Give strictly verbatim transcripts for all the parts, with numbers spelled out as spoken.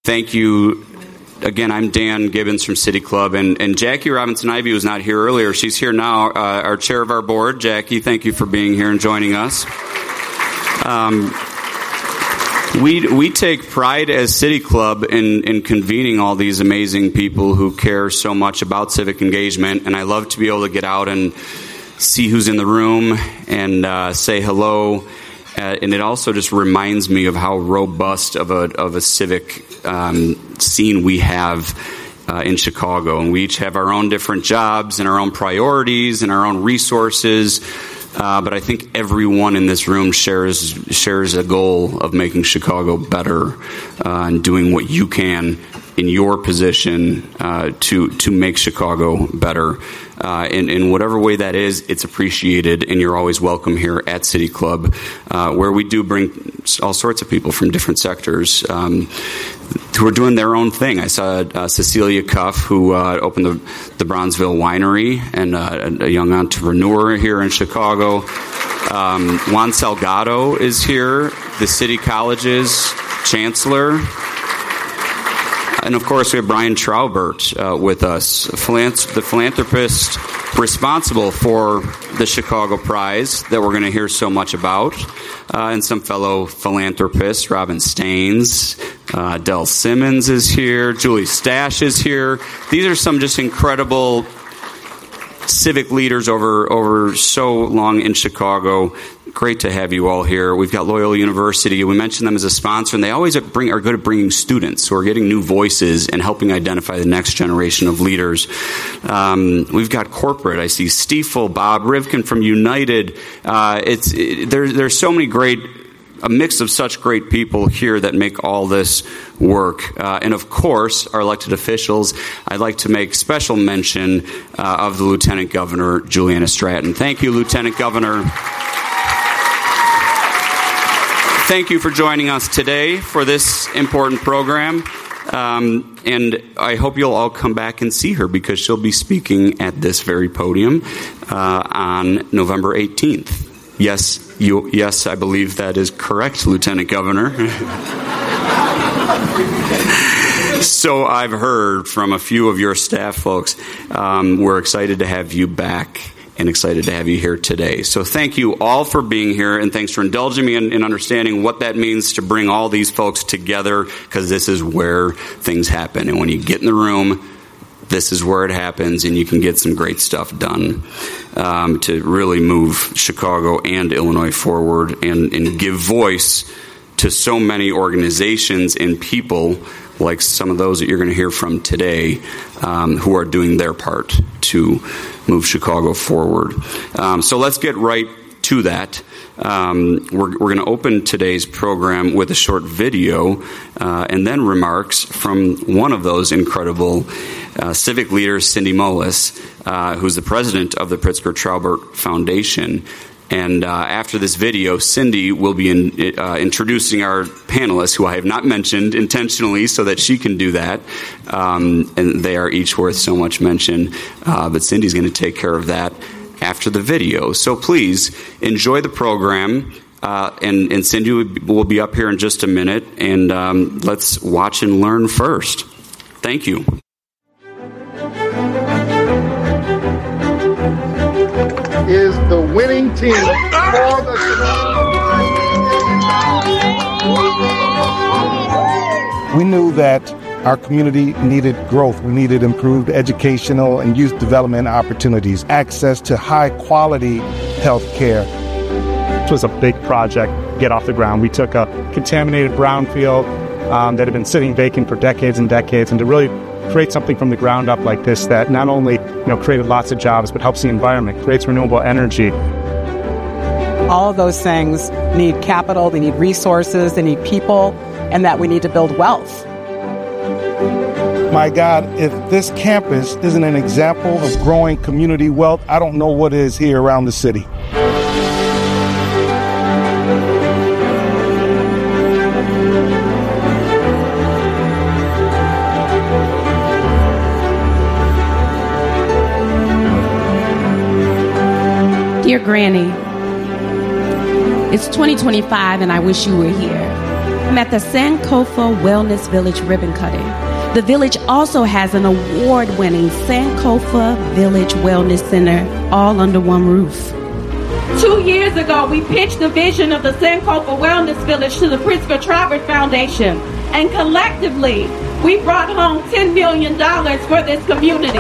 thank you. Again, I'm Dan Gibbons from City Club, and, and Jackie Robinson-Ivy was not here earlier. She's here now, uh, our chair of our board. Jackie, thank you for being here and joining us. Um, we we take pride as City Club in, in convening all these amazing people who care so much about civic engagement, and I love to be able to get out and see who's in the room and uh, say hello. Uh, and it also just reminds me of how robust of a of a civic um, scene we have uh, in Chicago. And we each have our own different jobs and our own priorities and our own resources. Uh, but I think everyone in this room shares shares a goal of making Chicago better uh, and doing what you can in your position uh, to to make Chicago better. Uh, in, in whatever way that is, it's appreciated, and you're always welcome here at City Club, uh, where we do bring all sorts of people from different sectors um, who are doing their own thing. I saw uh, Cecilia Cuff, who uh, opened the, the Bronzeville Winery, and uh, a young entrepreneur here in Chicago. Um, Juan Salgado is here, the City College's chancellor. And, of course, we have Brian Traubert uh, with us, Philanth- the philanthropist responsible for the Chicago Prize that we're going to hear so much about, uh, and some fellow philanthropists. Robin Staines, uh, Del Simmons is here, Julie Stash is here. These are some just incredible civic leaders over, over so long in Chicago. Great to have you all here. We've got Loyola University. We mentioned them as a sponsor, and they always bring, are good at bringing students who are getting new voices and helping identify the next generation of leaders. Um, we've got corporate. I see Stiefel, Bob Rivkin from United. Uh, it's it, there, there's so many great, a mix of such great people here that make all this work. Uh, and, of course, our elected officials. I'd like to make special mention uh, of the Lieutenant Governor, Juliana Stratton. Thank you, Lieutenant Governor. Thank you for joining us today for this important program, um, and I hope you'll all come back and see her, because she'll be speaking at this very podium uh, on November eighteenth. Yes, you, yes, I believe that is correct, Lieutenant Governor. So I've heard from a few of your staff folks. Um, we're excited to have you back, and excited to have you here today. So thank you all for being here, and thanks for indulging me in, in understanding what that means to bring all these folks together, because this is where things happen. And when you get in the room, this is where it happens, and you can get some great stuff done um, to really move Chicago and Illinois forward and, and give voice to so many organizations and people, like some of those that you're going to hear from today, um, who are doing their part to move Chicago forward. Um, so let's get right to that. Um, we're we're going to open today's program with a short video uh, and then remarks from one of those incredible uh, civic leaders, Cindy Mullis, uh, who's the president of the Pritzker Traubert Foundation. And uh, after this video, Cindy will be in, uh, introducing our panelists, who I have not mentioned intentionally so that she can do that. Um, and they are each worth so much mention. Uh, but Cindy's going to take care of that after the video. So please enjoy the program. Uh, and, and Cindy will be up here in just a minute. And um, let's watch and learn first. Thank you. Is the winning team for the We knew that our community needed growth. We needed improved educational and youth development opportunities, access to high-quality health care. This was a big project to get off the ground. We took a contaminated brownfield um, that had been sitting vacant for decades and decades, and to really create something from the ground up like this that not only, you know, created lots of jobs, but helps the environment, creates renewable energy. All of those things need capital, they need resources, they need people, and that we need to build wealth. My God, if this campus isn't an example of growing community wealth, I don't know what is here around the city. Dear Granny, it's twenty twenty-five and I wish you were here. I'm at the Sankofa Wellness Village ribbon cutting. The village also has an award-winning Sankofa Village Wellness Center all under one roof. Two years ago, we pitched the vision of the Sankofa Wellness Village to the Pritzker Traubert Foundation, and collectively, we brought home ten million dollars for this community.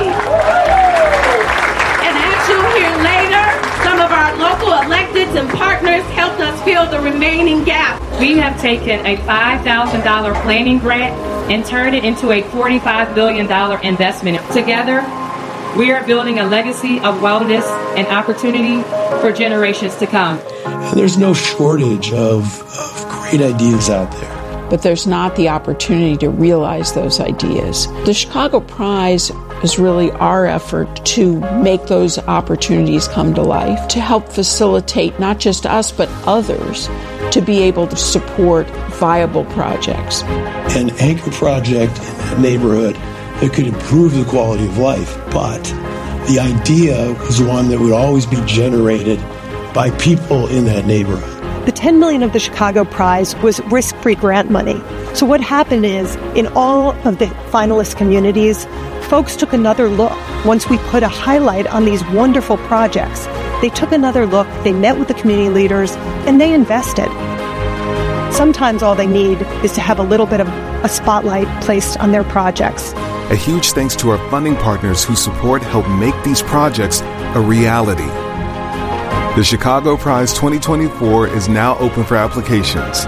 And as you'll hear later, some of our local electeds and partners helped us fill the remaining gap. We have taken a five thousand dollars planning grant and turned it into a forty-five billion dollars investment. Together, we are building a legacy of wellness and opportunity for generations to come. There's no shortage of, of great ideas out there. But there's not the opportunity to realize those ideas. The Chicago Prize is really our effort to make those opportunities come to life, to help facilitate not just us, but others to be able to support viable projects. An anchor project in that neighborhood that could improve the quality of life, but the idea was one that would always be generated by people in that neighborhood. The ten million dollars of the Chicago Prize was risk-free grant money. So what happened is, in all of the finalist communities, folks took another look. Once we put a highlight on these wonderful projects, they took another look, they met with the community leaders, and they invested. Sometimes all they need is to have a little bit of a spotlight placed on their projects. A huge thanks to our funding partners whose support helped make these projects a reality. The Chicago Prize twenty twenty-four is now open for applications.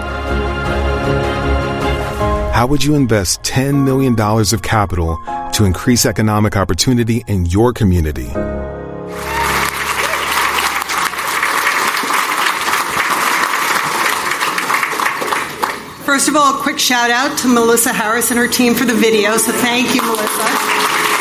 How would you invest ten million dollars of capital to increase economic opportunity in your community? First of all, a quick shout out to Melissa Harris and her team for the video, so thank you, Melissa.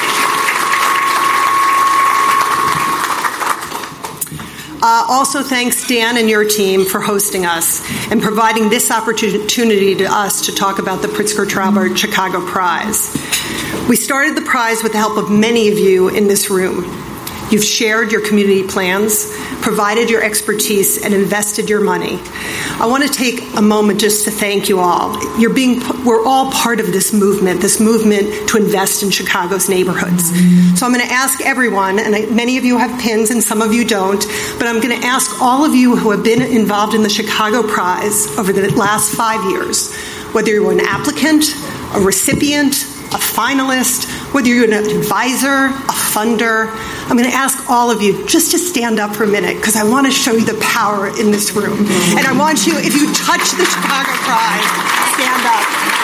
Uh, also, thanks, Dan and your team, for hosting us and providing this opportunity to us to talk about the Pritzker Traubert Chicago Prize. We started the prize with the help of many of you in this room. You've shared your community plans, provided your expertise, and invested your money. I want to take a moment just to thank you all. You're being, we're all part of this movement, this movement to invest in Chicago's neighborhoods. So I'm going to ask everyone, and I, many of you have pins and some of you don't, but I'm going to ask all of you who have been involved in the Chicago Prize over the last five years, whether you're an applicant, a recipient, a finalist, whether you're an advisor, a funder, I'm going to ask all of you just to stand up for a minute because I want to show you the power in this room. And I want you, if you touch the Chicago Prize, stand up.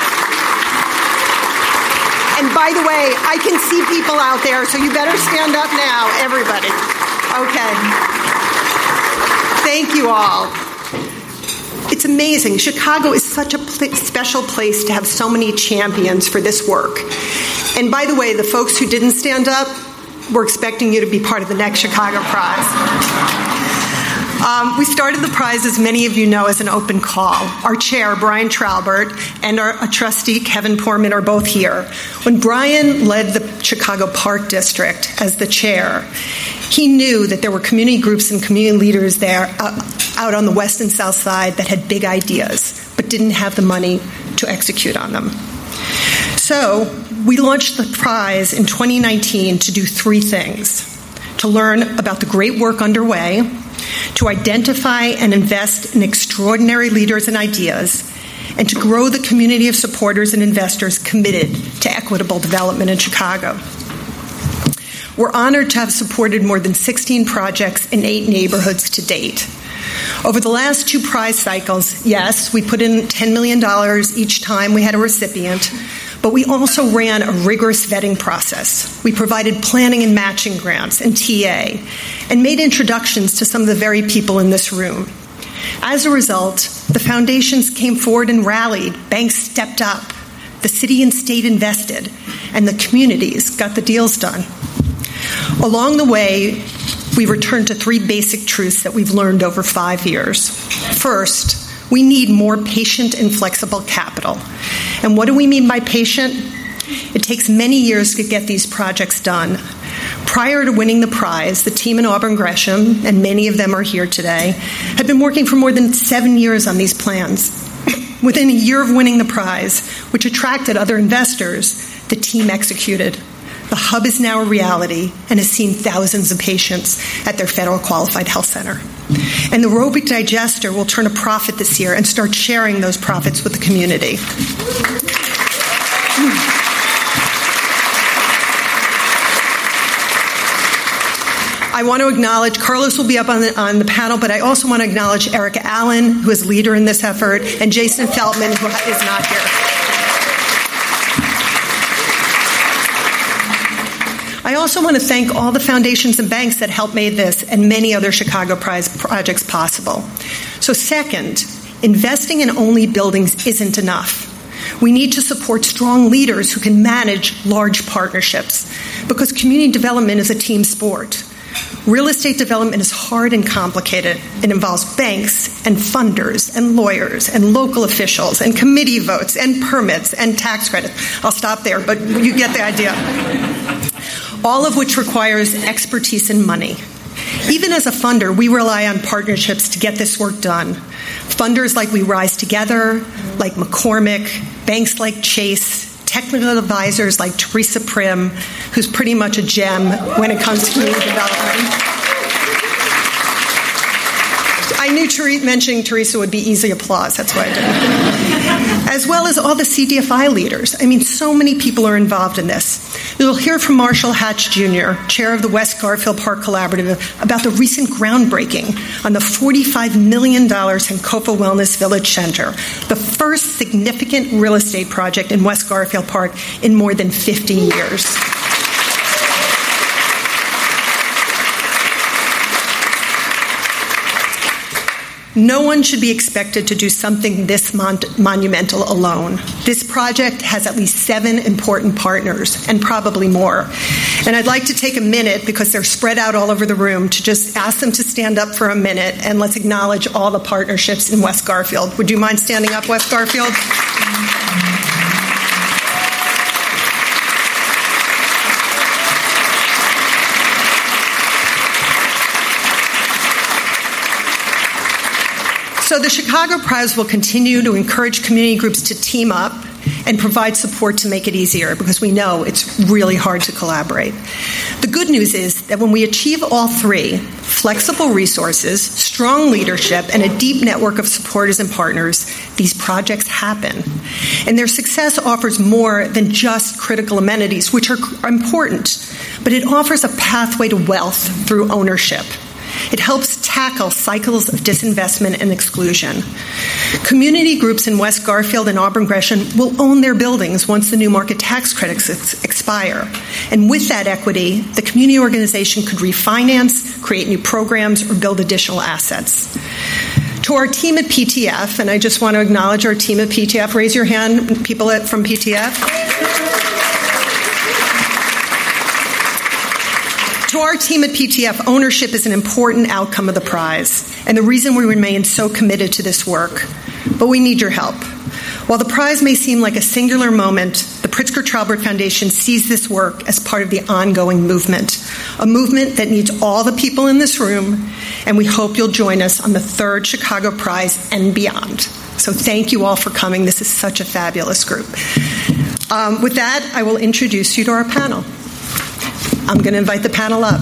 And by the way, I can see people out there, so you better stand up now, everybody. Okay. Thank you all. It's amazing. Chicago is such a pl- special place to have so many champions for this work. And by the way, the folks who didn't stand up, we're expecting you to be part of the next Chicago Prize. Um, we started the prize, as many of you know, as an open call. Our chair, Brian Traubert, and our, our trustee, Kevin Poorman, are both here. When Brian led the Chicago Park District as the chair, he knew that there were community groups and community leaders there uh, out on the west and south side that had big ideas, but didn't have the money to execute on them. So we launched the prize in twenty nineteen to do three things: to learn about the great work underway, to identify and invest in extraordinary leaders and ideas, and to grow the community of supporters and investors committed to equitable development in Chicago. We're honored to have supported more than sixteen projects in eight neighborhoods to date. Over the last two prize cycles, yes, we put in ten million dollars each time we had a recipient, but we also ran a rigorous vetting process. We provided planning and matching grants and T A, and made introductions to some of the very people in this room. As a result, the foundations came forward and rallied, banks stepped up, the city and state invested, and the communities got the deals done. Along the way, we returned to three basic truths that we've learned over five years. First, we need more patient and flexible capital. And what do we mean by patient? It takes many years to get these projects done. Prior to winning the prize, the team in Auburn Gresham, and many of them are here today, had been working for more than seven years on these plans. Within a year of winning the prize, which attracted other investors, the team executed. The hub is now a reality and has seen thousands of patients at their federal qualified health center. And the Robic Digester will turn a profit this year and start sharing those profits with the community. I want to acknowledge, Carlos will be up on the, on the panel, but I also want to acknowledge Erica Allen, who is leader in this effort, and Jason Feldman, who is not here. I also want to thank all the foundations and banks that helped make this and many other Chicago Prize projects possible. So second, investing in only buildings isn't enough. We need to support strong leaders who can manage large partnerships, because community development is a team sport. Real estate development is hard and complicated. It involves banks and funders and lawyers and local officials and committee votes and permits and tax credits. I'll stop there, but you get the idea. All of which requires expertise and money. Even as a funder, we rely on partnerships to get this work done. Funders like We Rise Together, like McCormick, banks like Chase, technical advisors like Teresa Prim, who's pretty much a gem when it comes to community development. I knew Teresa, mentioning Teresa would be easy applause. That's why I did. As well as all the C D F I leaders. I mean, so many people are involved in this. You'll hear from Marshall Hatch Junior, chair of the West Garfield Park Collaborative, about the recent groundbreaking on the forty-five million dollars Sankofa Wellness Village Center, the first significant real estate project in West Garfield Park in more than fifty years. No one should be expected to do something this mon- monumental alone. This project has at least seven important partners, and probably more. And I'd like to take a minute, because they're spread out all over the room, to just ask them to stand up for a minute, and let's acknowledge all the partnerships in West Garfield. Would you mind standing up, West Garfield? So the Chicago Prize will continue to encourage community groups to team up and provide support to make it easier, because we know it's really hard to collaborate. The good news is that when we achieve all three, flexible resources, strong leadership, and a deep network of supporters and partners, these projects happen. And their success offers more than just critical amenities, which are important, but it offers a pathway to wealth through ownership. It helps tackle cycles of disinvestment and exclusion. Community groups in West Garfield and Auburn Gresham will own their buildings once the new market tax credits ex- expire. And with that equity, the community organization could refinance, create new programs, or build additional assets. To our team at P T F, and I just want to acknowledge our team at P T F. Raise your hand, people at, from P T F. To our team at P T F, ownership is an important outcome of the prize, and the reason we remain so committed to this work. But we need your help. While the prize may seem like a singular moment, the Pritzker Traubert Foundation sees this work as part of the ongoing movement, a movement that needs all the people in this room, and we hope you'll join us on the third Chicago Prize and beyond. So thank you all for coming. This is such a fabulous group. Um, with that, I will introduce you to our panel. I'm going to invite the panel up.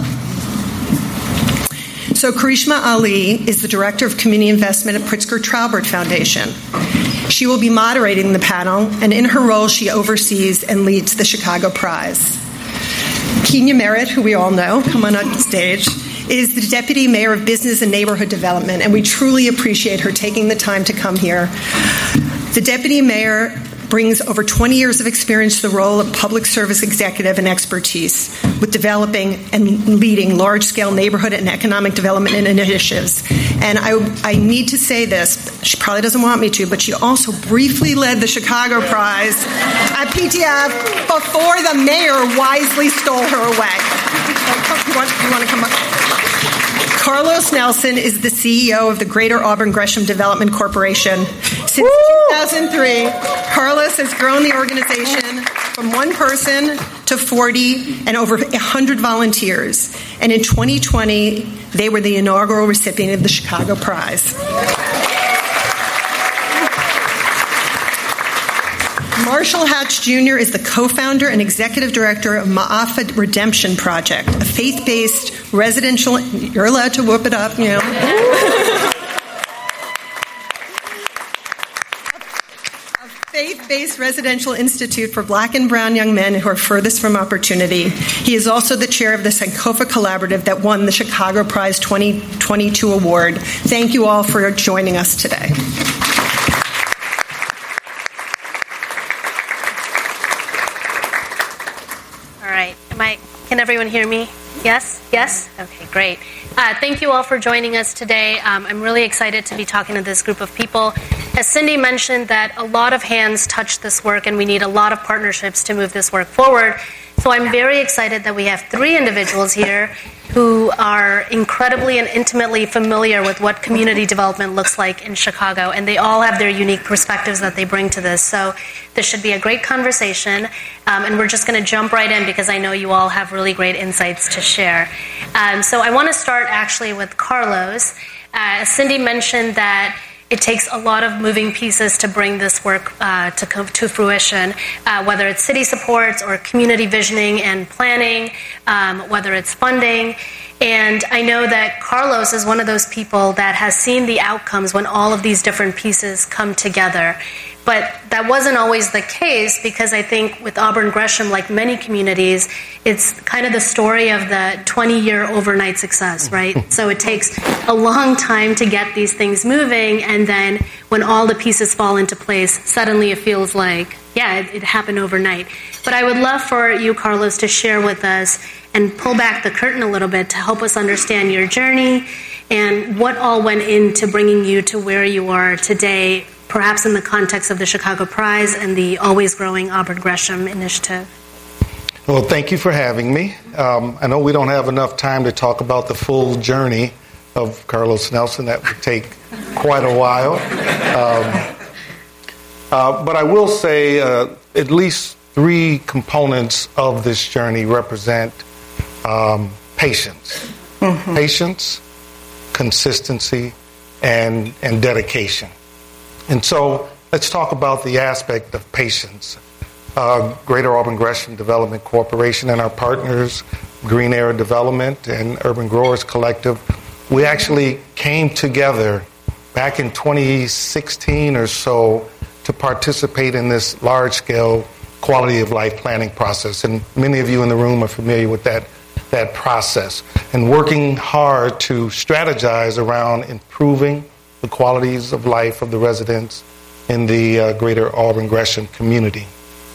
So Karishma Ali is the Director of Community Investment at Pritzker Traubert Foundation. She will be moderating the panel, and in her role, she oversees and leads the Chicago Prize. Kenya Merritt, who we all know, come on up stage, is the Deputy Mayor of Business and Neighborhood Development, and we truly appreciate her taking the time to come here. The Deputy Mayor brings over twenty years of experience to the role of public service executive and expertise with developing and leading large-scale neighborhood and economic development initiatives. And I, I need to say this, she probably doesn't want me to, but she also briefly led the Chicago Prize at P T F before the mayor wisely stole her away. You want, you want to come up? Carlos Nelson is the C E O of the Greater Auburn Gresham Development Corporation. Since two thousand three, Carlos has grown the organization from one person to forty and over one hundred volunteers. And in twenty twenty, they were the inaugural recipient of the Chicago Prize. Marshall Hatch Junior is the co-founder and executive director of Ma'afa Redemption Project, a faith-based residential, you're allowed to whoop it up, you know. Faith-based residential institute for black and brown young men who are furthest from opportunity. He is also the chair of the Sankofa Collaborative that won the Chicago Prize twenty twenty-two award. Thank you all for joining us today. All right. Am I, can everyone hear me? Yes? Yes? Okay, great. Uh, thank you all for joining us today. Um, I'm really excited to be talking to this group of people. As Cindy mentioned, that a lot of hands touch this work, and we need a lot of partnerships to move this work forward. So I'm very excited that we have three individuals here who are incredibly and intimately familiar with what community development looks like in Chicago, and they all have their unique perspectives that they bring to this. So this should be a great conversation, um, and we're just going to jump right in because I know you all have really great insights to share. Um, so I want to start actually with Carlos. Uh, Cindy mentioned that it takes a lot of moving pieces to bring this work uh, to come to fruition, uh, whether it's city supports or community visioning and planning, um, whether it's funding. And I know that Carlos is one of those people that has seen the outcomes when all of these different pieces come together. But that wasn't always the case because I think with Auburn Gresham, like many communities, it's kind of the story of the twenty-year overnight success, right? So it takes a long time to get these things moving, and then when all the pieces fall into place, suddenly it feels like, yeah, it, it happened overnight. But I would love for you, Carlos, to share with us and pull back the curtain a little bit to help us understand your journey and what all went into bringing you to where you are today, perhaps in the context of the Chicago Prize and the Always Growing Auburn Gresham initiative. Well, thank you for having me. Um, I know we don't have enough time to talk about the full journey of Carlos Nelson. That would take quite a while. Um, uh, but I will say uh, at least three components of this journey represent um, patience. Mm-hmm. Patience, consistency, and, and dedication. And so let's talk about the aspect of patience. Uh, Greater Auburn Gresham Development Corporation and our partners, Green Era Development and Urban Growers Collective, we actually came together back in twenty sixteen or so to participate in this large-scale quality of life planning process. And many of you in the room are familiar with that, that process. And working hard to strategize around improving the qualities of life of the residents in the uh, Greater Auburn Gresham community.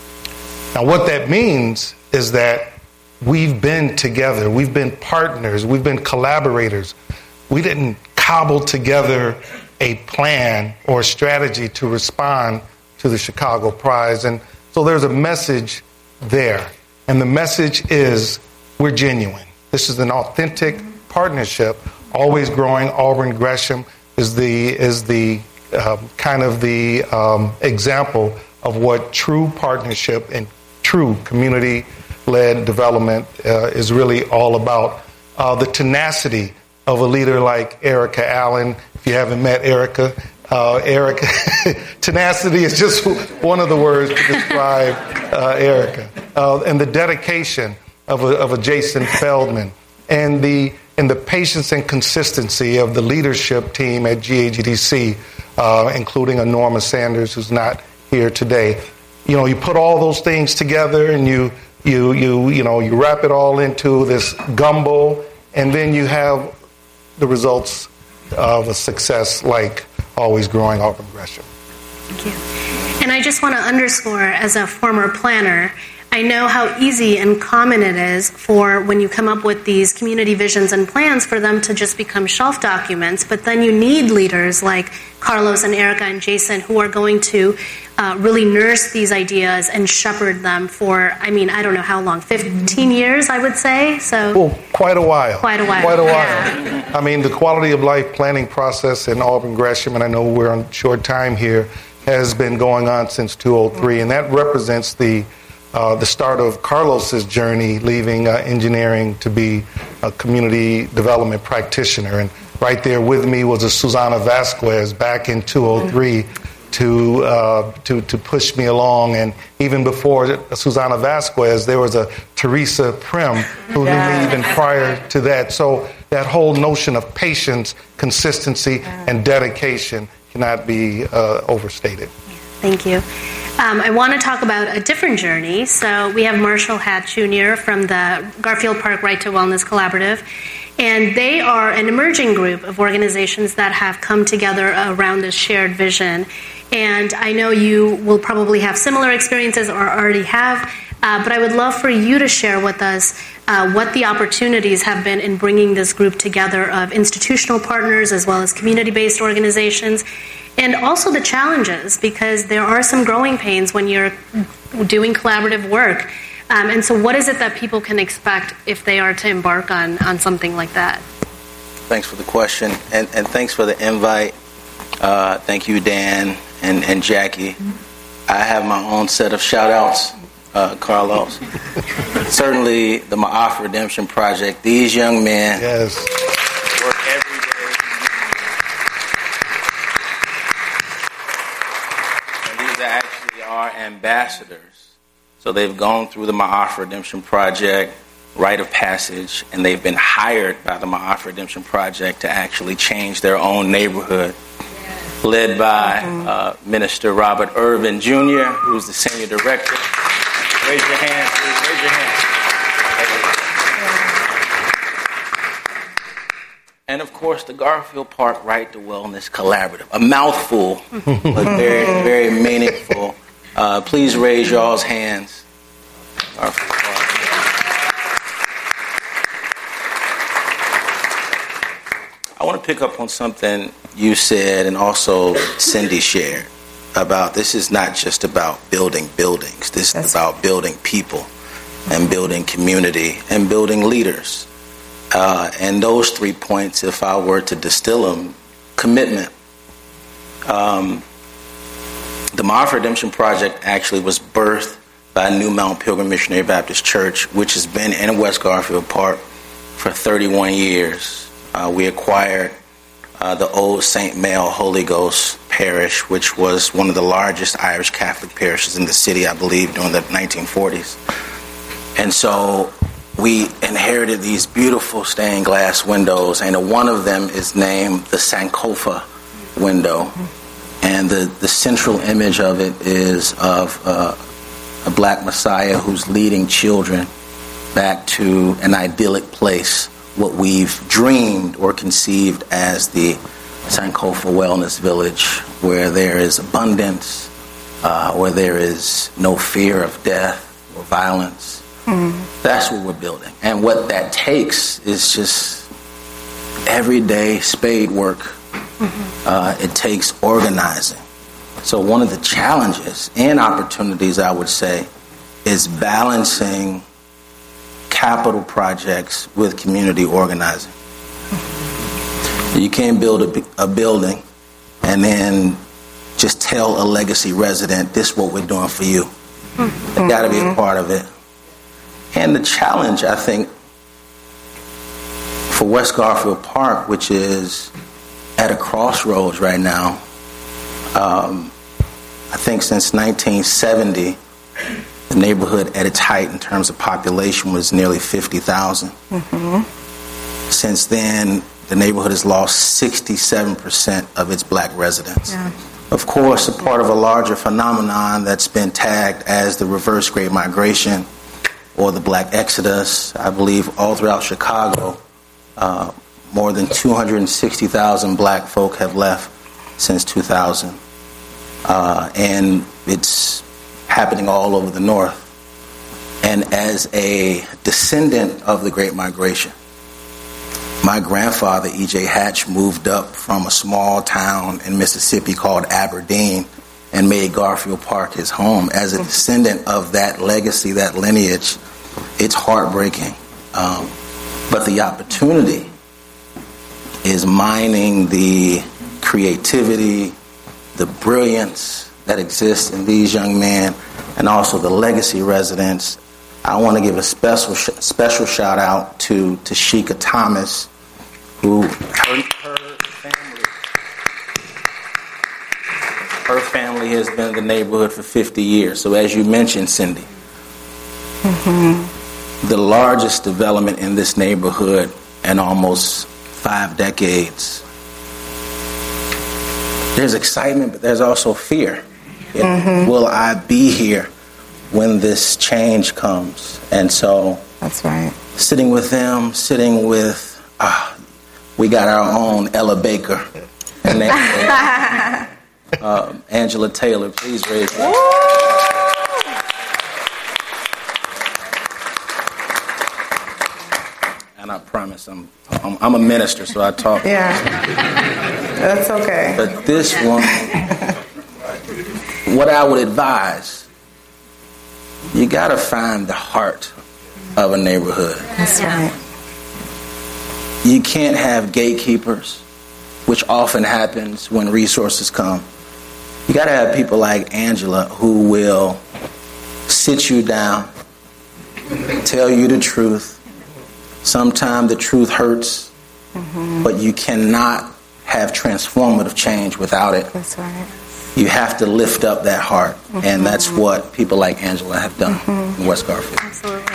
Now, what that means is that we've been together, we've been partners, we've been collaborators. We didn't cobble together a plan or strategy to respond to the Chicago Prize. And so there's a message there. And the message is we're genuine. This is an authentic partnership. Always Growing Auburn Gresham is the is the um, kind of the um, example of what true partnership and true community-led development uh, is really all about. Uh, the tenacity of a leader like Erica Allen. If you haven't met Erica, uh, Erica, tenacity is just one of the words to describe uh, Erica. Uh, and the dedication of a, of a Jason Feldman, and the and the patience and consistency of the leadership team at G A G D C, uh, including a Norma Sanders, who's not here today. You know, you put all those things together, and you you you you know you wrap it all into this gumbo, and then you have the results of a success like Always Growing Auburn Gresham. Thank you. And I just want to underscore, as a former planner, I know how easy and common it is for when you come up with these community visions and plans for them to just become shelf documents, but then you need leaders like Carlos and Erica and Jason who are going to uh, really nurse these ideas and shepherd them for, I mean, I don't know how long, fifteen years, I would say. So well, quite a while. Quite a while. Quite a while. Yeah. I mean, the quality of life planning process in Auburn Gresham, and I know we're on short time here, has been going on since two thousand three, and that represents the Uh, the start of Carlos's journey, leaving uh, engineering to be a community development practitioner. And right there with me was a Susana Vasquez back in two thousand three, to uh, to to push me along. And even before Susana Vasquez, there was a Teresa Prim who yeah. knew me even prior to that. So that whole notion of patience, consistency, and dedication cannot be uh, overstated. Thank you. Um, I want to talk about a different journey. So we have Marshall Hatt Junior from the Garfield Park Right to Wellness Collaborative, and they are an emerging group of organizations that have come together around this shared vision. And I know you will probably have similar experiences or already have, uh, but I would love for you to share with us uh, what the opportunities have been in bringing this group together of institutional partners as well as community-based organizations, and also the challenges, because there are some growing pains when you're doing collaborative work. Um, and so what is it that people can expect if they are to embark on, on something like that? Thanks for the question, and, and thanks for the invite. Uh, thank you, Dan and, and Jackie. I have my own set of shout-outs, uh, Carlos. Certainly the Ma'af Redemption Project. These young men yes. work every day. And these actually are ambassadors. So they've gone through the Ma'af Redemption Project, rite of passage, and they've been hired by the Ma'af Redemption Project to actually change their own neighborhood. Led by uh, Minister Robert Irvin Junior, who's the senior director. Raise your hand, please. Raise your hand. And of course, the Garfield Park Right to Wellness Collaborative. A mouthful, but very, very meaningful. Uh, please raise y'all's hands. Garfield Park. I want to pick up on something you said and also Cindy shared about this is not just about building buildings. This That's is about building people and building community and building leaders. Uh, and those three points, if I were to distill them, commitment. Um, the Ma'af Redemption Project actually was birthed by New Mount Pilgrim Missionary Baptist Church, which has been in West Garfield Park for thirty-one years. Uh, we acquired uh, the old Saint Mael Holy Ghost Parish, which was one of the largest Irish Catholic parishes in the city, I believe, during the nineteen forties. And so we inherited these beautiful stained glass windows, and one of them is named the Sankofa window. And the, the central image of it is of uh, a black Messiah who's leading children back to an idyllic place, what we've dreamed or conceived as the Sankofa Wellness Village, where there is abundance, uh, where there is no fear of death or violence. Mm-hmm. That's what we're building. And what that takes is just everyday spade work. Mm-hmm. Uh, it takes organizing. So one of the challenges and opportunities, I would say, is balancing capital projects with community organizing. You can't build a, a building and then just tell a legacy resident, this is what we're doing for you. Mm-hmm. They've got to be a part of it. And the challenge, I think, for West Garfield Park, which is at a crossroads right now, um, I think since nineteen seventy, the neighborhood at its height in terms of population was nearly fifty thousand. Mm-hmm. Since then, the neighborhood has lost sixty-seven percent of its black residents. Yeah. Of course, a part of a larger phenomenon that's been tagged as the reverse Great Migration or the Black Exodus. I believe all throughout Chicago, uh, more than two hundred sixty thousand black folk have left since two thousand. Uh, and it's happening all over the North. And as a descendant of the Great Migration, my grandfather, E J Hatch, moved up from a small town in Mississippi called Aberdeen and made Garfield Park his home. As a descendant of that legacy, that lineage, it's heartbreaking. Um, but the opportunity is mining the creativity, the brilliance that exists in these young men, and also the legacy residents. I want to give a special special shout out to Tashika Thomas, who her, her family her family Valley has been in the neighborhood for fifty years. So as you mentioned, Cindy, mm-hmm. the largest development in this neighborhood in almost five decades. There's excitement, but there's also fear. Mm-hmm. Will I be here when this change comes? And so that's right. Sitting with them, sitting with, ah, we got our own Ella Baker. And they, uh, Angela Taylor, please raise your hand. And I promise I'm, I'm I'm a minister, so I talk. Yeah, that's okay. But this one, what I would advise, you got to find the heart of a neighborhood. That's right. You can't have gatekeepers, which often happens when resources come. You got to have people like Angela who will sit you down, tell you the truth. Sometimes the truth hurts, mm-hmm. but you cannot have transformative change without it. That's right. You have to lift up that heart, mm-hmm. and that's what people like Angela have done mm-hmm. in West Garfield. Absolutely.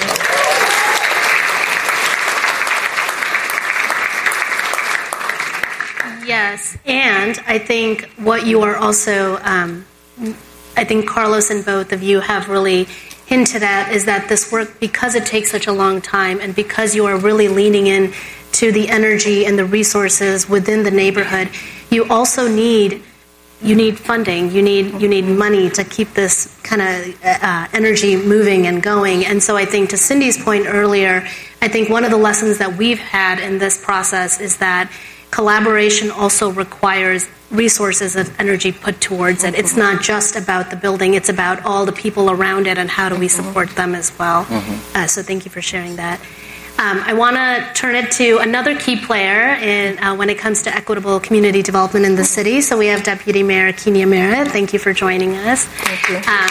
Yes, and I think what you are also, um, I think Carlos and both of you have really hinted at is that this work, because it takes such a long time and because you are really leaning in to the energy and the resources within the neighborhood, you also need you need funding, you need you need money to keep this kind of uh, energy moving and going. And so I think to Cindy's point earlier, I think one of the lessons that we've had in this process is that collaboration also requires resources of energy put towards it. It's not just about the building, it's about all the people around it and how do we support them as well. Mm-hmm. Uh, so thank you for sharing that. Um, I want to turn it to another key player in, uh, when it comes to equitable community development in the city. So we have Deputy Mayor Kenia Merritt. Thank you for joining us. Thank you. Um,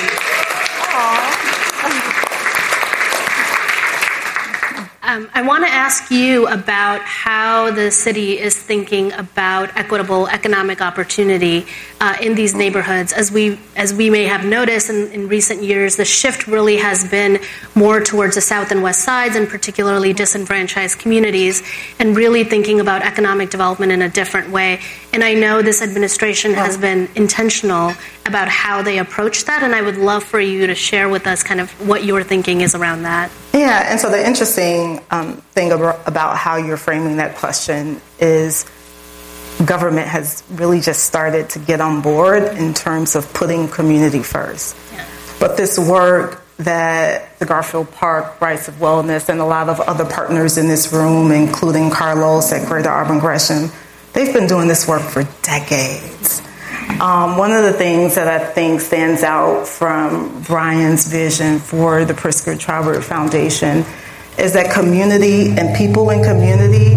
Um, I want to ask you about how the city is thinking about equitable economic opportunity uh, in these neighborhoods. As we as we may have noticed in, in recent years, the shift really has been more towards the south and west sides, and particularly disenfranchised communities, and really thinking about economic development in a different way. And I know this administration has been intentional about how they approach that, and I would love for you to share with us kind of what your thinking is around that. Yeah, and so the interesting um, thing about how you're framing that question is government has really just started to get on board in terms of putting community first. Yeah. But this work that the Garfield Park Rights of Wellness and a lot of other partners in this room, including Carlos at Greater Auburn Gresham, they've been doing this work for decades. Um, one of the things that I think stands out from Brian's vision for the Pritzker Traubert Foundation is that community and people in community,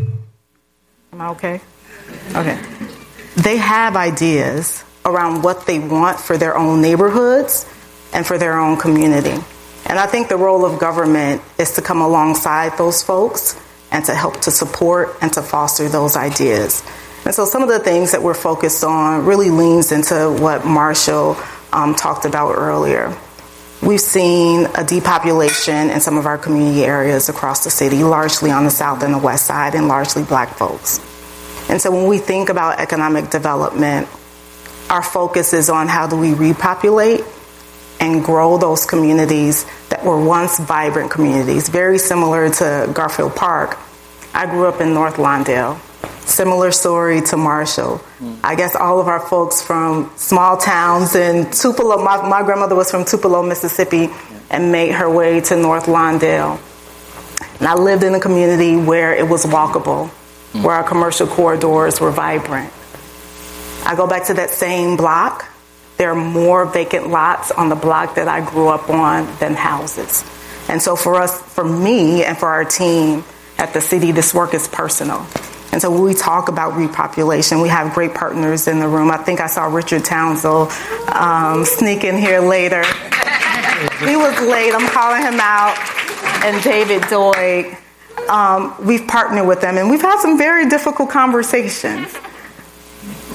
am I okay? Okay. They have ideas around what they want for their own neighborhoods and for their own community. And I think the role of government is to come alongside those folks and to help to support and to foster those ideas. And so some of the things that we're focused on really leans into what Marshall um, talked about earlier. We've seen a depopulation in some of our community areas across the city, largely on the south and the west side, and largely black folks. And so when we think about economic development, our focus is on how do we repopulate and grow those communities that were once vibrant communities, very similar to Garfield Park. I grew up in North Lawndale. Similar story to Marshall. Mm. I guess all of our folks from small towns in Tupelo, my, my grandmother was from Tupelo, Mississippi, and made her way to North Lawndale. And I lived in a community where it was walkable, mm. where our commercial corridors were vibrant. I go back to that same block. There are more vacant lots on the block that I grew up on than houses. And so for us, for me and for our team at the city, this work is personal. And so when we talk about repopulation, we have great partners in the room. I think I saw Richard Townsend um, sneak in here later. He was late. I'm calling him out. And David Doig. Um, we've partnered with them, and we've had some very difficult conversations.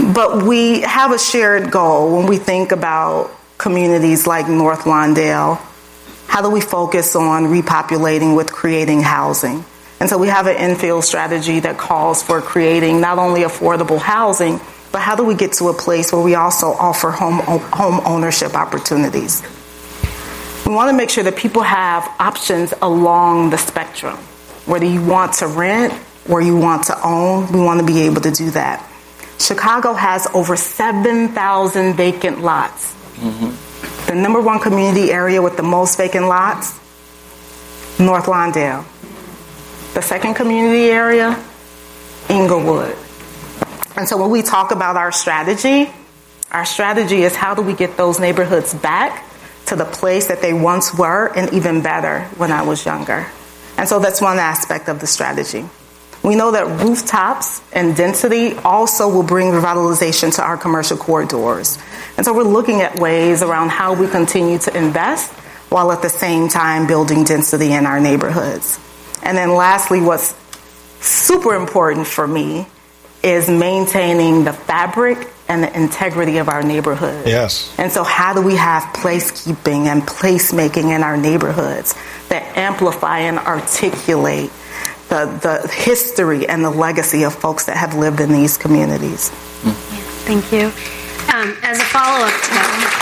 but we have a shared goal when we think about communities like North Lawndale. How do we focus on repopulating with creating housing? And so we have an infill strategy that calls for creating not only affordable housing, but how do we get to a place where we also offer home home ownership opportunities? We want to make sure that people have options along the spectrum. Whether you want to rent or you want to own, we want to be able to do that. Chicago has over seven thousand vacant lots. Mm-hmm. The number one community area with the most vacant lots, North Lawndale. The second community area, Inglewood. And so when we talk about our strategy, our strategy is how do we get those neighborhoods back to the place that they once were, and even better when I was younger. And so that's one aspect of the strategy. We know that rooftops and density also will bring revitalization to our commercial corridors. And so we're looking at ways around how we continue to invest while at the same time building density in our neighborhoods. And then lastly, what's super important for me is maintaining the fabric and the integrity of our neighborhoods. Yes. And so how do we have placekeeping and placemaking in our neighborhoods that amplify and articulate the, the history and the legacy of folks that have lived in these communities? Yeah, thank you. Um, as a follow-up to that,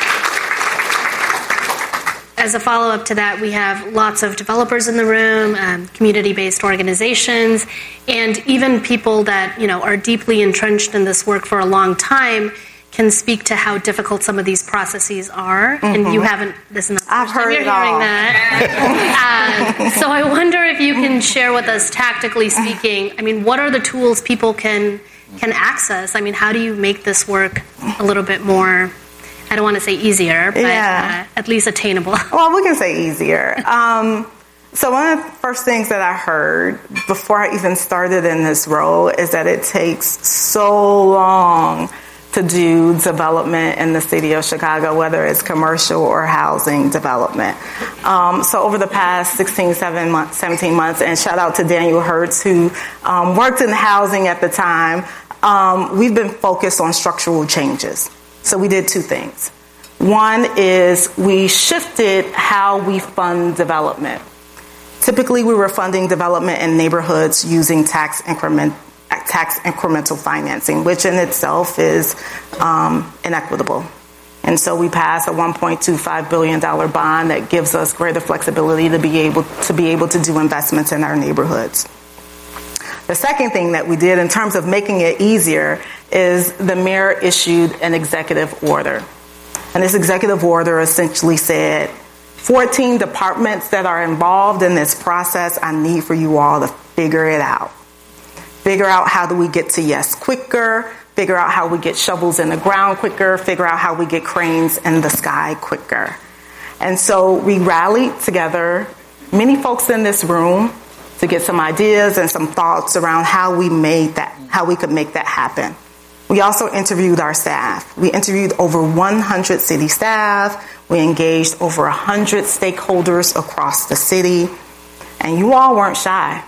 As a follow-up to that, we have lots of developers in the room, um, community-based organizations, and even people that, you know, are deeply entrenched in this work for a long time can speak to how difficult some of these processes are. Mm-hmm. And you haven't, this is not the I've first time heard you're it hearing all. that. uh, so I wonder if you can share with us, tactically speaking, I mean, what are the tools people can can access? I mean, how do you make this work a little bit more, I don't want to say easier, but Yeah. uh, at least attainable? Well, we can say easier. Um, so one of the first things that I heard before I even started in this role is that it takes so long to do development in the city of Chicago, whether it's commercial or housing development. Um, so over the past sixteen, seventeen months, and shout out to Daniel Hertz, who um, worked in housing at the time, um, we've been focused on structural changes. So we did two things. One is we shifted how we fund development. Typically, we were funding development in neighborhoods using tax increment, tax incremental financing, which in itself is um, inequitable. And so we passed a one point two five billion dollars bond that gives us greater flexibility to be able to be able to do investments in our neighborhoods. The second thing that we did in terms of making it easier is the mayor issued an executive order. And this executive order essentially said, fourteen departments that are involved in this process, I need for you all to figure it out. Figure out how do we get to yes quicker, figure out how we get shovels in the ground quicker, figure out how we get cranes in the sky quicker. And so we rallied together many folks in this room to get some ideas and some thoughts around how we made that, how we could make that happen. We also interviewed our staff. We interviewed over one hundred city staff. We engaged over one hundred stakeholders across the city. And you all weren't shy.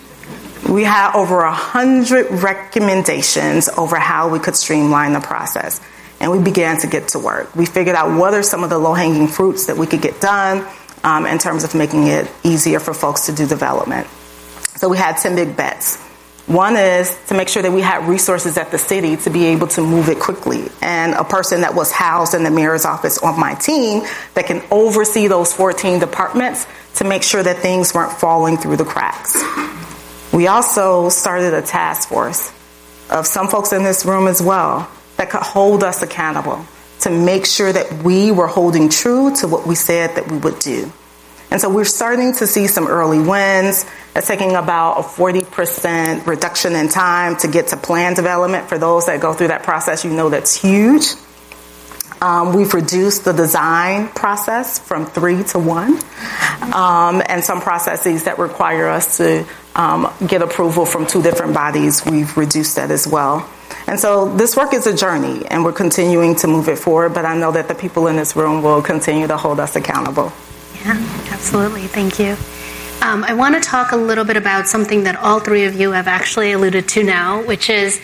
We had over one hundred recommendations over how we could streamline the process. And we began to get to work. We figured out what are some of the low-hanging fruits that we could get done um, in terms of making it easier for folks to do development. So we had ten big bets. One is to make sure that we had resources at the city to be able to move it quickly. And a person that was housed in the mayor's office on my team that can oversee those fourteen departments to make sure that things weren't falling through the cracks. We also started a task force of some folks in this room as well that could hold us accountable to make sure that we were holding true to what we said that we would do. And so we're starting to see some early wins. It's taking about a forty percent reduction in time to get to plan development. For those that go through that process, you know that's huge. Um, we've reduced the design process from three to one. Um, and some processes that require us to um, get approval from two different bodies, we've reduced that as well. And so this work is a journey, and we're continuing to move it forward. But I know that the people in this room will continue to hold us accountable. Yeah, absolutely. Thank you. Um, I want to talk a little bit about something that all three of you have actually alluded to now, which is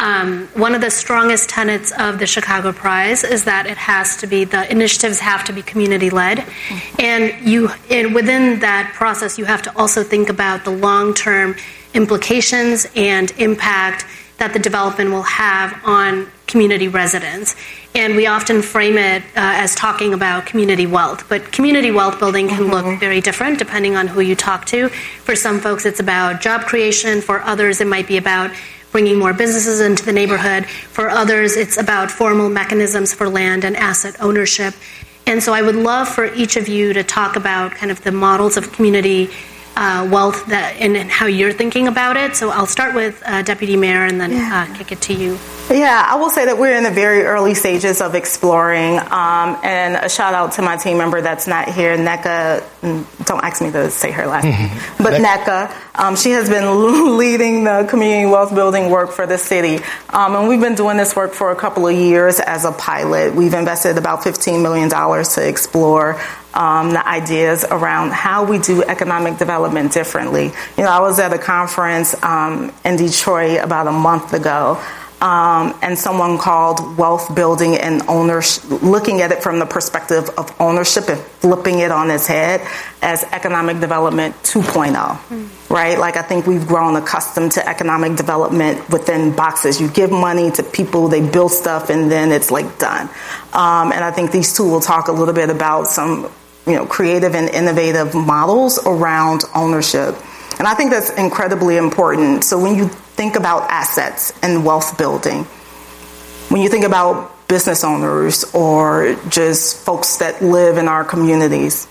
Um, one of the strongest tenets of the Chicago Prize is that it has to be, the initiatives have to be community-led. Mm-hmm. And you, and within that process, you have to also think about the long-term implications and impact that the development will have on community residents. And we often frame it uh, as talking about community wealth. But community wealth building can mm-hmm. look very different depending on who you talk to. For some folks, it's about job creation. For others, it might be about bringing more businesses into the neighborhood. For others, it's about formal mechanisms for land and asset ownership. And so I would love for each of you to talk about kind of the models of community uh, wealth that and, and how you're thinking about it. So I'll start with uh, Deputy Mayor and then yeah. uh, kick it to you. Yeah, I will say that we're in the very early stages of exploring, um, and a shout out to my team member that's not here, Neka. Don't ask me to say her last name, but Neka. Um, she has been leading the community wealth building work for the city, um, and we've been doing this work for a couple of years as a pilot. We've invested about fifteen million dollars to explore Um, the ideas around how we do economic development differently. You know, I was at a conference um, in Detroit about a month ago, um, and someone called wealth building and ownership, looking at it from the perspective of ownership and flipping it on its head as economic development two point oh, mm. right? Like, I think we've grown accustomed to economic development within boxes. You give money to people, they build stuff, and then it's like done. Um, and I think these two will talk a little bit about some you know, creative and innovative models around ownership. And I think that's incredibly important. So when you think about assets and wealth building, when you think about business owners or just folks that live in our communities,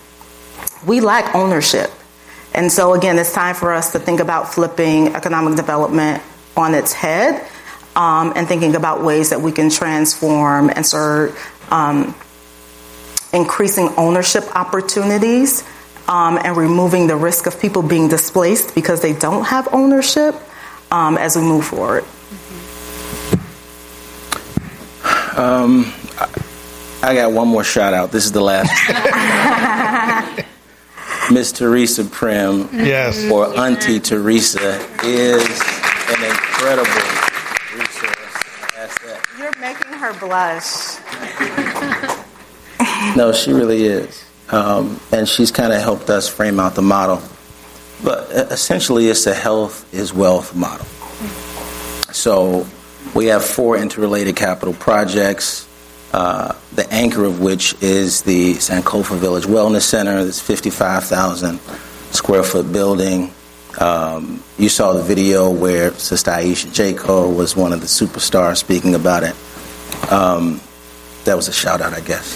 we lack ownership. And so again, it's time for us to think about flipping economic development on its head, um, and thinking about ways that we can transform and serve um, increasing ownership opportunities, um, and removing the risk of people being displaced because they don't have ownership, um, as we move forward. Um, I got one more shout out. This is the last. Miss Teresa Prim, yes, or Auntie Teresa, is an incredible resource. Asset. You're making her blush. No, she really is. Um, and she's kind of helped us frame out the model. But essentially, it's a health is wealth model. So we have four interrelated capital projects, uh, the anchor of which is the Sankofa Village Wellness Center. This fifty-five thousand square foot building. Um, you saw the video where Sister Aisha Jaco was one of the superstars speaking about it. Um, That was a shout out, I guess.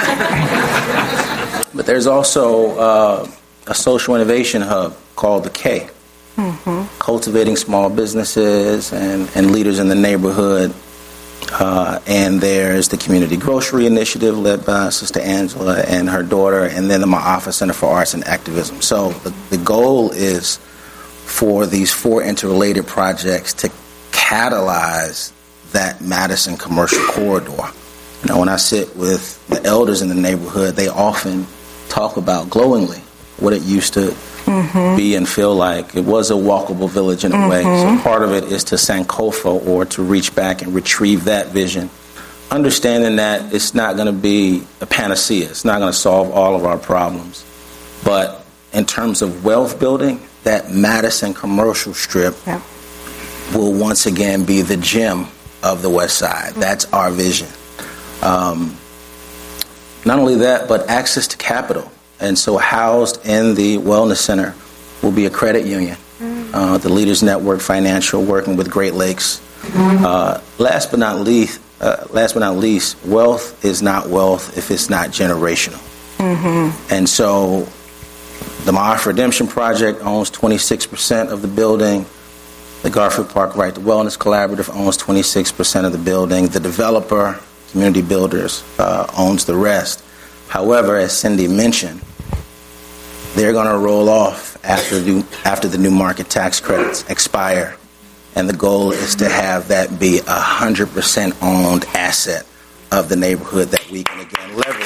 But there's also uh, a social innovation hub called the K, mm-hmm. cultivating small businesses and, and leaders in the neighborhood. Uh, and there's the Community Grocery Initiative led by Sister Angela and her daughter, and then the Ma'afa Center for Arts and Activism. So the, the goal is for these four interrelated projects to catalyze that Madison commercial corridor. You know, when I sit with the elders in the neighborhood, they often talk about glowingly what it used to mm-hmm. be and feel like. It was a walkable village in a mm-hmm. way. So part of it is to Sankofa, or to reach back and retrieve that vision, understanding that it's not going to be a panacea. It's not going to solve all of our problems. But in terms of wealth building, that Madison commercial strip yeah. will once again be the gem of the West Side. That's our vision. Um, not only that, but access to capital. And so housed in the Wellness Center will be a credit union, uh, the Leaders Network Financial, working with Great Lakes. Uh, last but not least, uh, last but not least, wealth is not wealth if it's not generational. Mm-hmm. And so the Ma'afa Redemption Project owns twenty-six percent of the building. The Garfield Park Right to Wellness Collaborative owns twenty-six percent of the building. The developer, Community Builders, uh, owns the rest. However, as Cindy mentioned, they're going to roll off after the, after the new market tax credits expire. And the goal is to have that be a one hundred percent owned asset of the neighborhood that we can again leverage.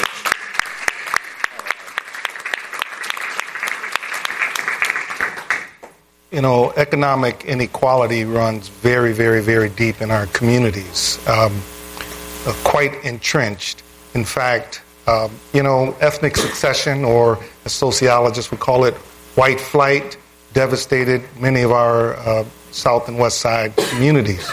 you know, economic inequality runs very, very, very deep in our communities, um, uh, quite entrenched. In fact, um, you know, ethnic succession, or as sociologists would call it, white flight, devastated many of our uh, South and West Side communities.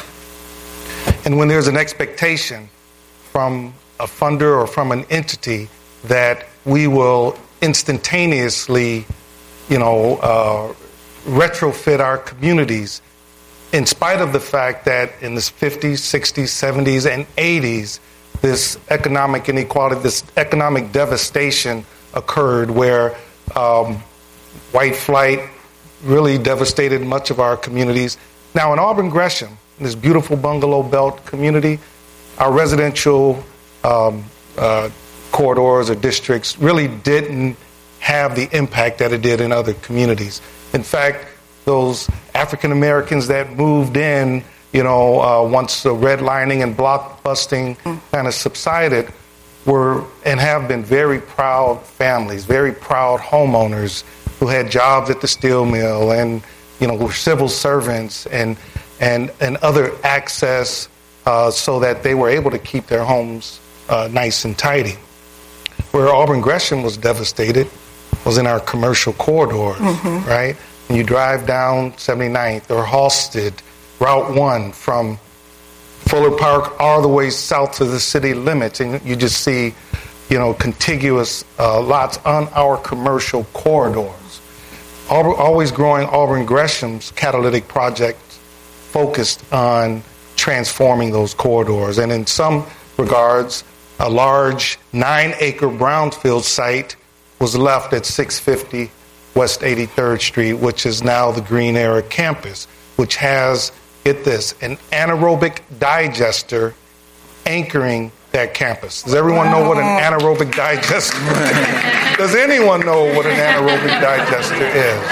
And when there's an expectation from a funder or from an entity that we will instantaneously, you know, uh, retrofit our communities, in spite of the fact that in the fifties, sixties, seventies, and eighties, this economic inequality, this economic devastation occurred where um, white flight really devastated much of our communities. Now in Auburn Gresham, in this beautiful Bungalow Belt community, our residential um, uh, corridors or districts really didn't have the impact that it did in other communities. In fact, those African Americans that moved in, you know, uh, once the redlining and block busting kind of subsided, were and have been very proud families, very proud homeowners who had jobs at the steel mill and, you know, were civil servants and and and other access uh, so that they were able to keep their homes uh, nice and tidy. Where Auburn Gresham was devastated was in our commercial corridors, mm-hmm. right? When you drive down seventy-ninth or Halsted, Route one from Fuller Park all the way south to the city limits, and you just see, you know, contiguous uh, lots on our commercial corridors. Auburn, always growing Auburn Gresham's catalytic project focused on transforming those corridors, and in some regards, a large nine-acre brownfield site was left at six fifty West eighty-third Street, which is now the Green Era campus, which has, get this, an anaerobic digester anchoring that campus. Does everyone know what an anaerobic digester is? Does anyone know what an anaerobic digester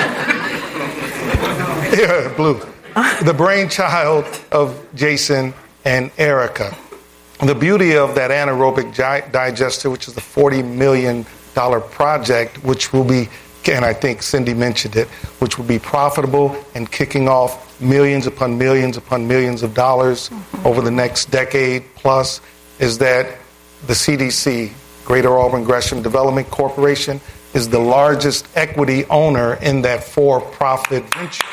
is? Yeah, blue. The brainchild of Jason and Erica. The beauty of that anaerobic digester, which is the forty million dollars project, which will be, and I think Cindy mentioned it, which will be profitable and kicking off millions upon millions upon millions of dollars mm-hmm. over the next decade plus, is that the C D C, Greater Auburn Gresham Development Corporation, is the largest equity owner in that for-profit venture.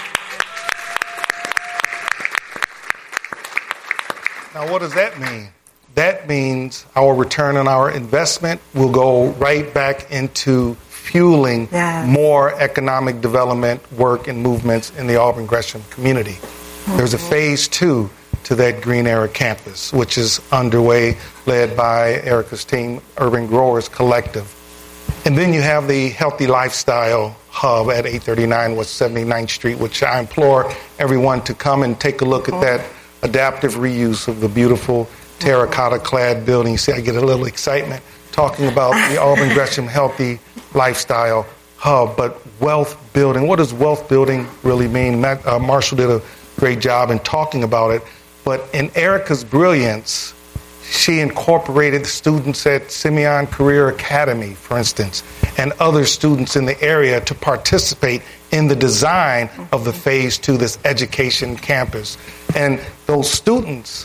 Now, what does that mean? That means our return on our investment will go right back into fueling yeah. more economic development work and movements in the Auburn Gresham community. Mm-hmm. There's a phase two to that Green Era campus, which is underway, led by Erica's team, Urban Growers Collective. And then you have the Healthy Lifestyle Hub at eight thirty-nine West seventy-ninth Street, which I implore everyone to come and take a look at that adaptive reuse of the beautiful terracotta-clad building. See, I get a little excitement talking about the Auburn Gresham Healthy Lifestyle Hub. But wealth building, what does wealth building really mean? Matt, uh, Marshall did a great job in talking about it. But in Erica's brilliance, she incorporated students at Simeon Career Academy, for instance, and other students in the area to participate in the design of the phase two, this education campus. And those students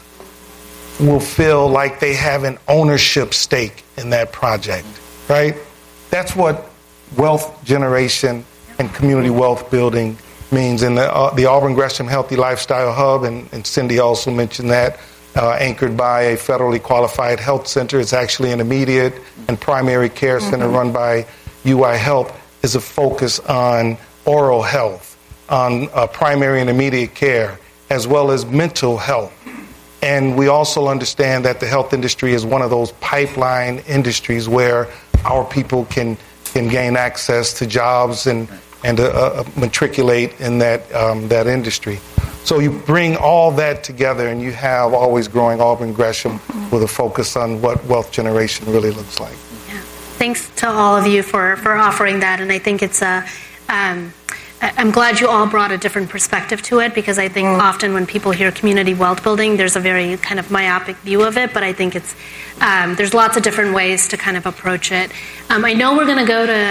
will feel like they have an ownership stake in that project, right? That's what wealth generation and community wealth building means. And the, uh, the Auburn Gresham Healthy Lifestyle Hub, and, and Cindy also mentioned that, uh, anchored by a federally qualified health center. It's actually an immediate and primary care center mm-hmm. run by U I Health, is a focus on oral health, on uh, primary and immediate care, as well as mental health. And we also understand that the health industry is one of those pipeline industries where our people can can gain access to jobs and and uh, uh, matriculate in that um, that industry. So you bring all that together, and you have always growing Auburn Gresham with a focus on what wealth generation really looks like. Yeah. Thanks to all of you for, for offering that, and I think it's a. Um, I'm glad you all brought a different perspective to it, because I think often when people hear community wealth building, there's a very kind of myopic view of it, but I think it's um, there's lots of different ways to kind of approach it. Um, I know we're going to go to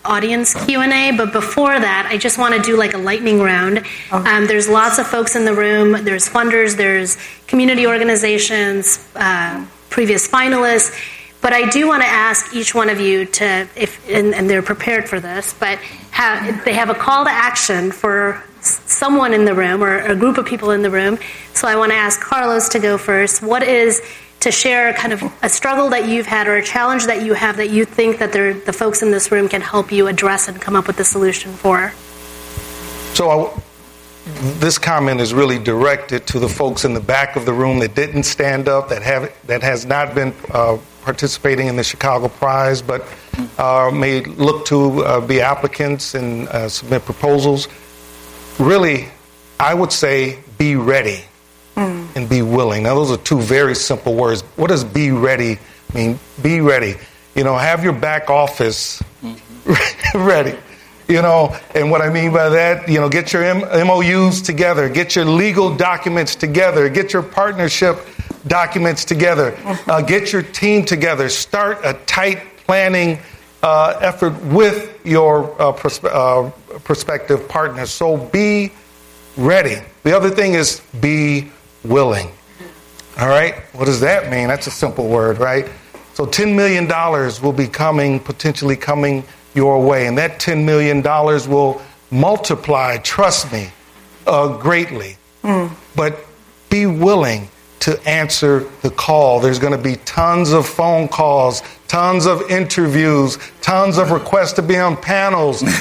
audience Q and A, but before that, I just want to do like a lightning round. Okay. Um, there's lots of folks in the room. There's funders, there's community organizations, uh, previous finalists. But I do want to ask each one of you to, if and, and they're prepared for this, but have, they have a call to action for someone in the room or a group of people in the room. So I want to ask Carlos to go first. What is to share kind of a struggle that you've had or a challenge that you have that you think that the folks in this room can help you address and come up with a solution for? So I, this comment is really directed to the folks in the back of the room that didn't stand up, that have that has not been uh, participating in the Chicago Prize, but uh, may look to uh, be applicants and uh, submit proposals. Really, I would say be ready mm. and be willing. Now, those are two very simple words. What does be ready mean? Be ready. You know, have your back office mm-hmm. ready. You know, and what I mean by that, you know, get your M- MOUs together, get your legal documents together, get your partnership documents together, uh, get your team together, start a tight planning uh, effort with your uh, perspe- uh, prospective partners. So be ready. The other thing is be willing. All right? What does that mean? That's a simple word, right? So ten million dollars will be coming, potentially coming your way. And that ten million dollars will multiply, trust me, uh, greatly. Mm. But be willing to answer the call. There's going to be tons of phone calls, tons of interviews, tons of requests to be on panels. uh,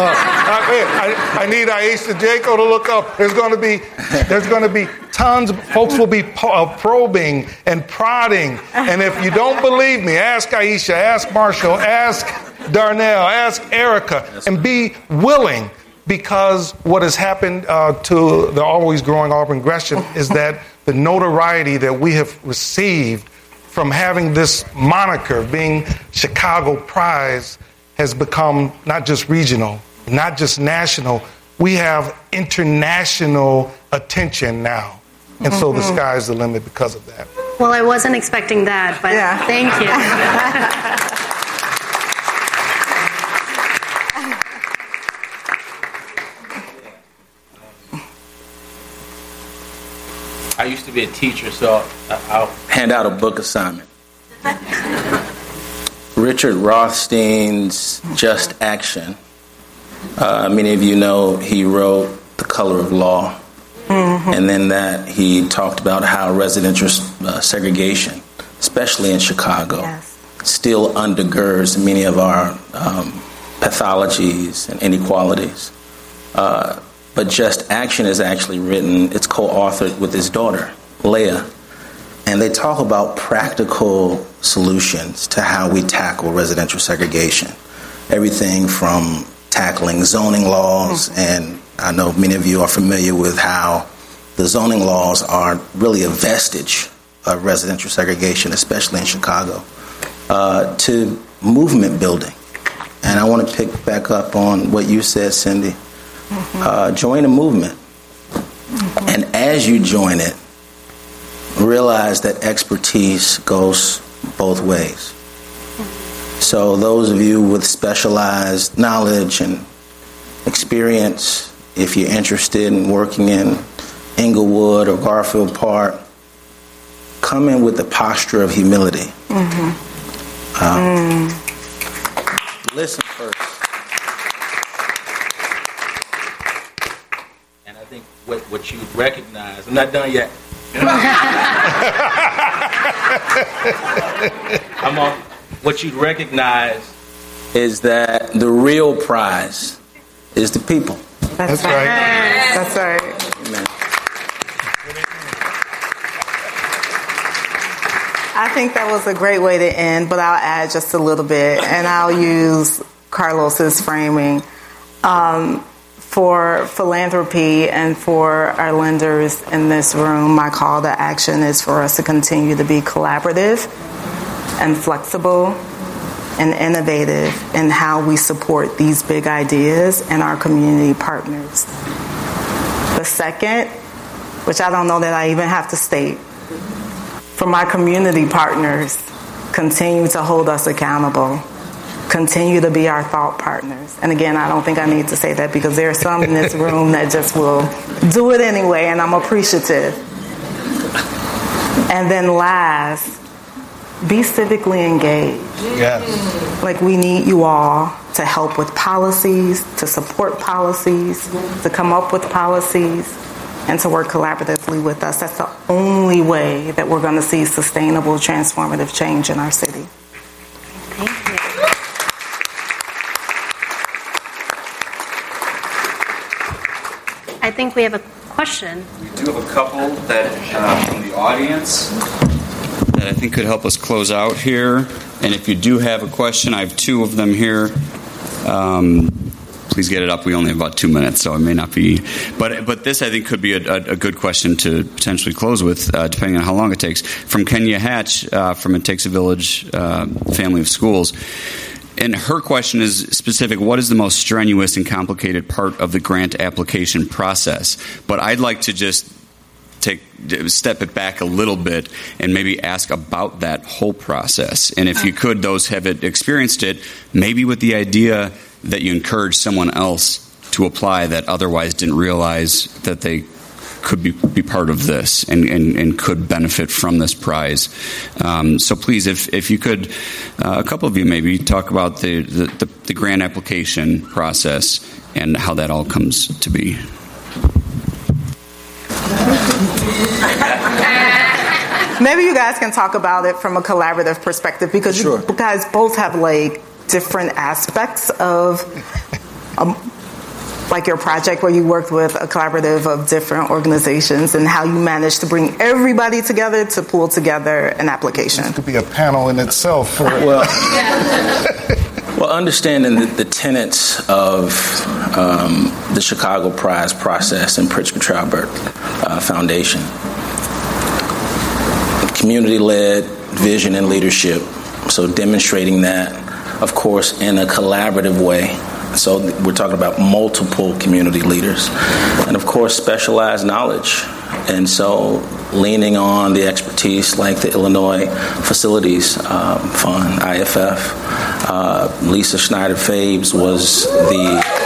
I, I, I need Aisha Jaco to look up. There's going to be, there's going to be tons. Folks will be uh, probing and prodding. And if you don't believe me, ask Aisha, ask Marshall, ask Darnell, ask Erica, and be willing, because what has happened uh, to the always growing Auburn Gresham is that the notoriety that we have received from having this moniker, being Chicago Prize, has become not just regional, not just national. We have international attention now. And so the sky's the limit because of that. Well, I wasn't expecting that, but yeah. Thank you. I used to be a teacher, so I'll hand out a book assignment. Richard Rothstein's Just Action. Uh, many of you know he wrote The Color of Law. Mm-hmm. And then that he talked about how residential uh, segregation, especially in Chicago, yes. still undergirds many of our um, pathologies and inequalities. Uh, But Just Action is actually written, it's co-authored with his daughter, Leah. And they talk about practical solutions to how we tackle residential segregation. Everything from tackling zoning laws, mm-hmm. and I know many of you are familiar with how the zoning laws are really a vestige of residential segregation, especially in Chicago, uh, to movement building. And I want to pick back up on what you said, Cindy. Mm-hmm. Uh, join a movement. Mm-hmm. And as you join it, realize that expertise goes both ways. Mm-hmm. So those of you with specialized knowledge and experience, if you're interested in working in Inglewood or Garfield Park, come in with the posture of humility. Mm-hmm. Uh, mm. Listen first. What, what you recognize. I'm not done yet. I'm on. What you recognize is that the real prize is the people. That's, That's right. right. That's right. Amen. I think that was a great way to end, but I'll add just a little bit, and I'll use Carlos's framing. Um, For philanthropy and for our lenders in this room, my call to action is for us to continue to be collaborative and flexible and innovative in how we support these big ideas and our community partners. The second, which I don't know that I even have to state, for my community partners, continue to hold us accountable. continue to be our thought partners. And again, I don't think I need to say that because there are some in this room that just will do it anyway, and I'm appreciative. And then last, be civically engaged. Yes. Like, we need you all to help with policies, to support policies, to come up with policies, and to work collaboratively with us. That's the only way that we're going to see sustainable, transformative change in our city. Thank you. I think we have a question. We do have a couple that uh, from the audience that I think could help us close out here. And if you do have a question, I have two of them here. Um, please get it up. We only have about two minutes, so it may not be. But but this, I think, could be a, a, a good question to potentially close with, uh, depending on how long it takes. From Kenya Hatch uh, from It Takes a Village uh, Family of Schools. And her question is specific: what is the most strenuous and complicated part of the grant application process? But I'd like to just take step it back a little bit and maybe ask about that whole process. And if you could, those have it, experienced it, maybe with the idea that you encourage someone else to apply that otherwise didn't realize that they could be, be part of this and, and, and could benefit from this prize. Um, so please, if, if you could, uh, a couple of you maybe talk about the, the, the, the grant application process and how that all comes to be. Maybe you guys can talk about it from a collaborative perspective because sure. you guys both have like different aspects of um, like your project where you worked with a collaborative of different organizations and how you managed to bring everybody together to pull together an application. This could be a panel in itself. For well, well, understanding the, the tenets of um, the Chicago Prize process and Pritzker Traubert uh, Foundation. Community-led vision and leadership, so demonstrating that, of course, in a collaborative way. So we're talking about multiple community leaders. And, of course, specialized knowledge. And so leaning on the expertise like the Illinois Facilities um, Fund, I F F. Uh, Lisa Schneider-Fabes was the...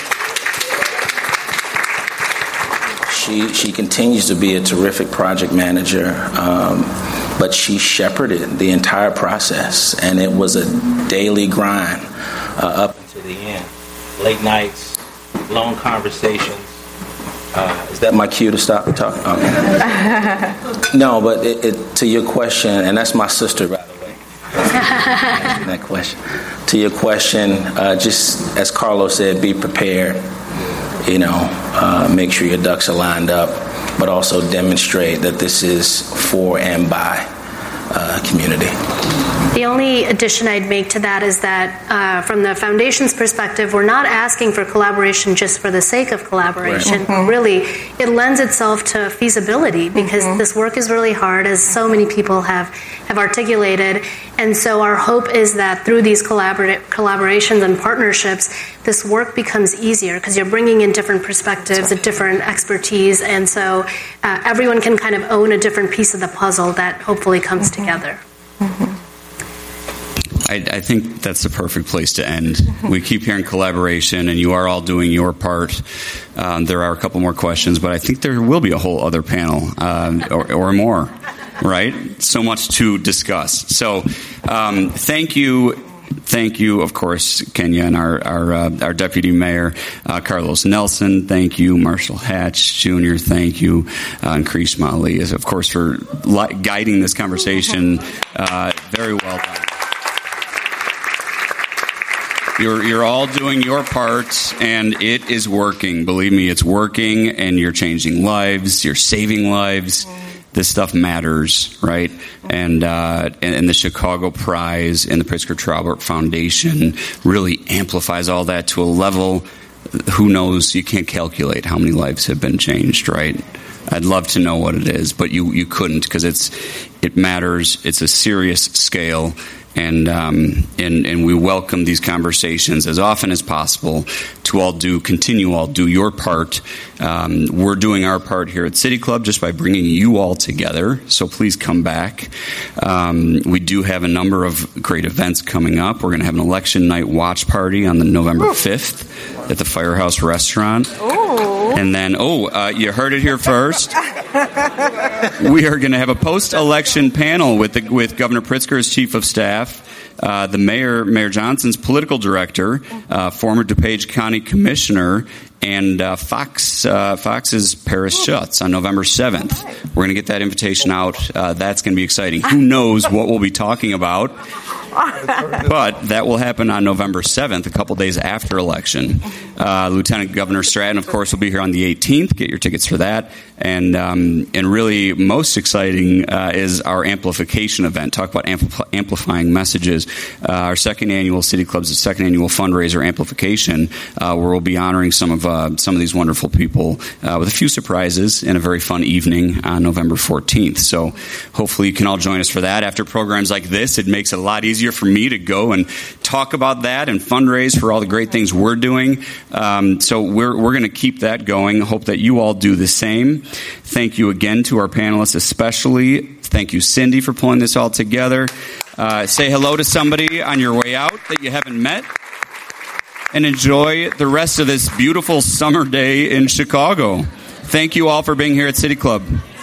She, she continues to be a terrific project manager, um, but she shepherded the entire process, and it was a daily grind uh, up until the end. Late nights, long conversations. Uh, is that my cue to stop talking? Okay. No, but it, it, to your question, and that's my sister, by the way. That question. To your question, uh, just as Carlos said, be prepared. You know, uh, make sure your ducks are lined up, but also demonstrate that this is for and by uh, community. The only addition I'd make to that is that uh, from the foundation's perspective, we're not asking for collaboration just for the sake of collaboration. Right. Mm-hmm. Really, it lends itself to feasibility because mm-hmm. this work is really hard, as so many people have, have articulated. And so our hope is that through these collabor- collaborations and partnerships, this work becomes easier because you're bringing in different perspectives, a different expertise, and so uh, everyone can kind of own a different piece of the puzzle that hopefully comes mm-hmm. together. Mm-hmm. I, I think that's the perfect place to end. We keep hearing collaboration, and you are all doing your part. Um, there are a couple more questions, but I think there will be a whole other panel uh, or, or more, right? So much to discuss. So um, thank you. Thank you, of course, Kenya, and our our, uh, our Deputy Mayor, uh, Carlos Nelson. Thank you, Marshall Hatch Junior Thank you, uh, and Karishma Ali, of course, for li- guiding this conversation. Uh, very well done. You're you're all doing your part, and it is working. Believe me, it's working, and you're changing lives. You're saving lives. This stuff matters, right? And, uh, and and the Chicago Prize and the Pritzker Traubert Foundation really amplifies all that to a level. Who knows? You can't calculate how many lives have been changed, right? I'd love to know what it is, but you, you couldn't because it's it matters. It's a serious scale. And, um, and and we welcome these conversations as often as possible to all do, continue all do your part. Um, we're doing our part here at City Club just by bringing you all together, so please come back. Um, we do have a number of great events coming up. We're going to have an election night watch party on the November fifth at the Firehouse Restaurant. Ooh. And then, oh, uh, you heard it here first. We are going to have a post-election panel with the, with Governor Pritzker as Chief of Staff, uh, the Mayor, Mayor Johnson's political director, uh, former DuPage County Commissioner, and uh, Fox uh, Fox's Paris Schutz on November seventh. We're going to get that invitation out. Uh, that's going to be exciting. Who knows what we'll be talking about? But that will happen on November seventh, a couple days after election. Uh, Lieutenant Governor Stratton, of course, will be here on the eighteenth. Get your tickets for that. And um, and really most exciting uh, is our amplification event. Talk about ampl- amplifying messages. Uh, our second annual City Club's second annual fundraiser amplification, uh, where we'll be honoring some of uh, some of these wonderful people uh, with a few surprises and a very fun evening on November fourteenth. So hopefully you can all join us for that. After programs like this, it makes it a lot easier for me to go and talk about that and fundraise for all the great things we're doing. Um, so we're we're going to keep that going. Hope that you all do the same. Thank you again to our panelists, especially. Thank you, Cindy, for pulling this all together. Uh, say hello to somebody on your way out that you haven't met, and enjoy the rest of this beautiful summer day in Chicago. Thank you all for being here at City Club.